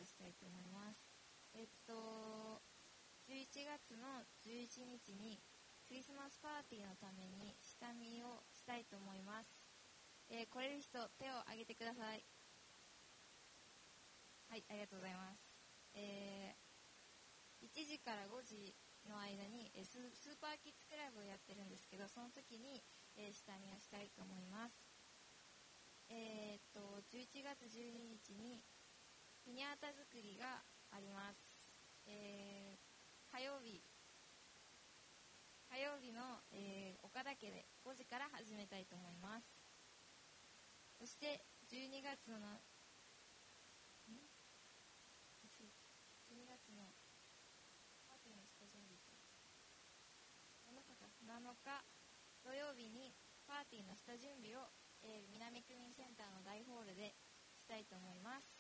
したいと思います。11月の11日にクリスマスパーティーのために下見をしたいと思います。来れる人、手を挙げてください。はい、ありがとうございます。1時から5時の間にスーパーキッズクラブをやってるんですけど、その時に下見をしたいと思います。11月12日にピニャータ作りがあります。火曜日の、岡田家で5時から始めたいと思います。そして12月のパーティーの下準備7日土曜日にパーティーの下準備を、南区民センターの大ホールでしたいと思います。